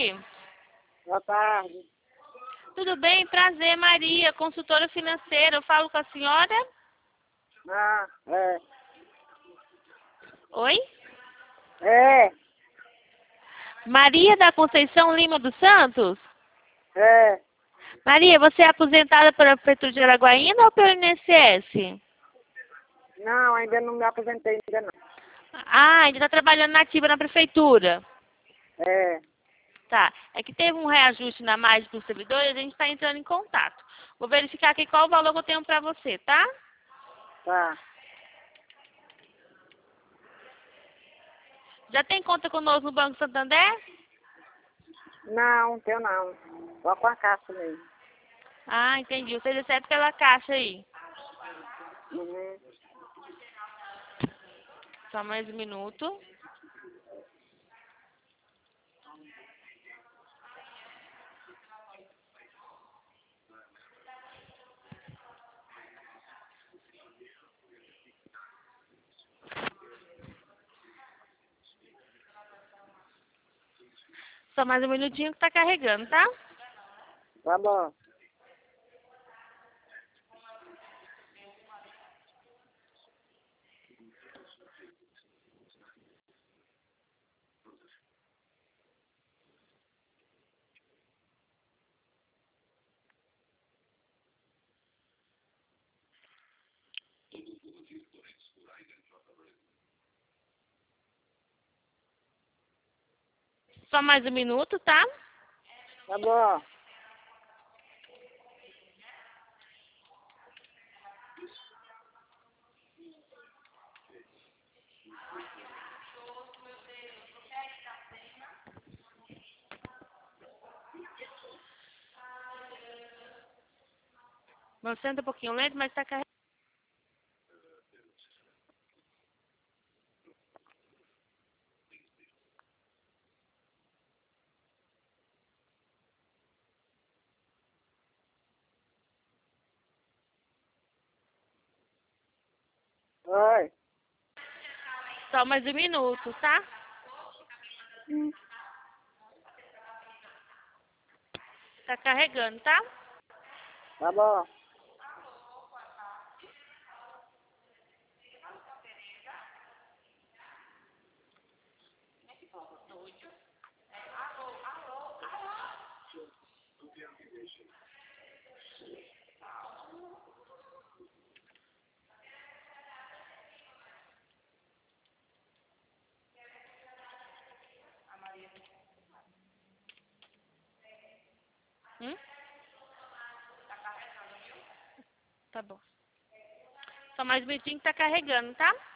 tarde. Boa tarde. Tudo bem? Prazer, Maria, consultora financeira. Eu falo com a senhora? Ah, é. Oi? É, Maria da Conceição Lima dos Santos? é. Maria, você é aposentada pela Prefeitura de Araguaína ou pelo INSS? Não, ainda não me aposentei ainda não. Ah, ainda está trabalhando na ativa na Prefeitura. É, Tá. É que teve um reajuste na margem para os servidores e a gente está entrando em contato. Vou verificar aqui qual o valor que eu tenho para você, tá? tá. Já tem conta conosco no Banco Santander? Não, tenho não. Só com a caixa mesmo. Ah, entendi. Você recebe pela caixa aí. Uhum. Só mais um minuto. Só mais um minutinho que tá carregando, tá? Tá bom. Só mais um minuto, tá? Tá bom. Você anda um pouquinho lento, mas tá carregando. Oi. Só mais um minuto, tá? Tá carregando, tá? Tá bom. Hum? Tá bom. Só mais um minutinho que tá carregando, tá?